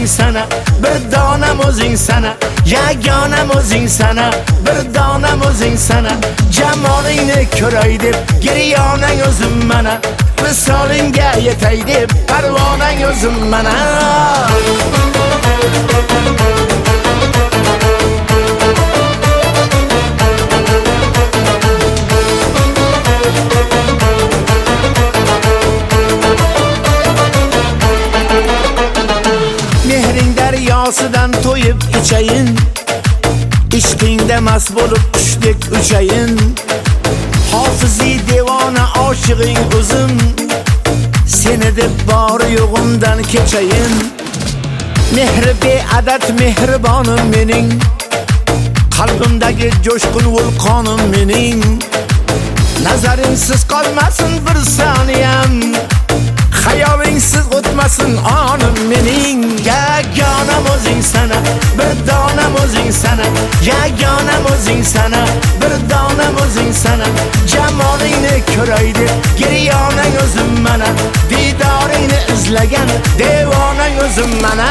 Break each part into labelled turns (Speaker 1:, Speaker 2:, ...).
Speaker 1: o'zing sana, bir donam o'zing sana, yagonam o'zing sana, bir donam o'zing sana. Jamolingni ko'ray deb giryonang o'zim mana, visolingga yetay deb parvonang o'zim mana. Daryosidan to'yib ichayin, ishqingda mast bo'lib qushdek uchayin. Hofizi devona oshig'ing o'zim, seni deb bor yo'g'imdan kechayin. Mehri beadad mehribonim mening, qalbimdagi jo'shqin vulqonim mening. Nazaringsiz qolmasin bir soniyam, xayolingsiz o'tmasin onim mening. Yagonam o'zing sana, bir donam o'zing sana, yagonam o'zing sana, bir donam o'zing sana. Jamolingni ko'ray deb giryonang o'zim mana, didoringni izlagan devonang o'zim mana.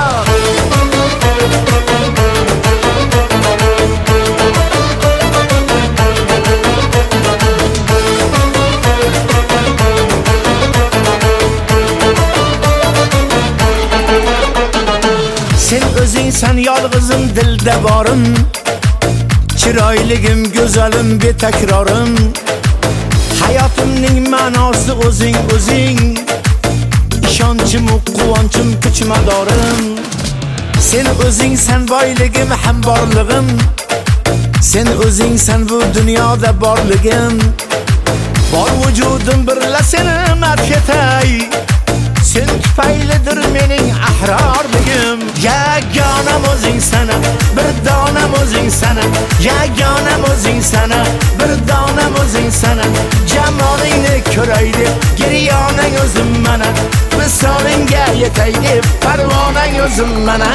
Speaker 1: Sen o'zingsan yolg'izim dilda borim, chiroyligim go'zalim betakrorim. Hayotimning ma'nosi o'zing o'zing, ishonchim quvonchim kuchmadorim. Sen o'zingsan boyligim ham borlig'im, sen o'zingsan bu dunyoda borligim. Bor vujudim birla seni madh etay, sen tufaylidir mening ahrorligim. Yagonam o'zing sana, bir donam o'zing sana, yagonam o'zing sana, bir donam o'zing sana. Jamolingni ko'ray deb giryonang o'zim mana, visolingga yetay deb parvonang o'zim mana.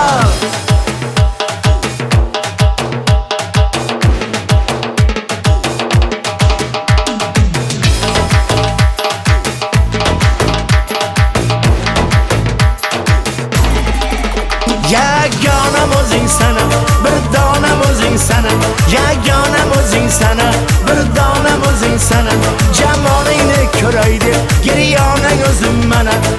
Speaker 1: Yagonam o'zing sana, bir donam o'zing sana, yagonam o'zing sana, bir donam o'zing sana. Jamolingni ko'ray deb giryonang o'zim mana,